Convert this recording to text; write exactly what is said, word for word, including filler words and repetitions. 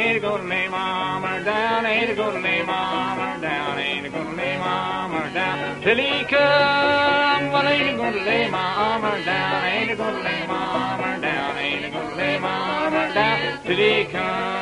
ain't a gonna lay mama down, ain't a gonna lay mama down, ain't a gonna lay mama down till he come. Well, ain't a gonna lay mama down, ain't a gonna lay mama down, ain't a gonna lay mama down till he come.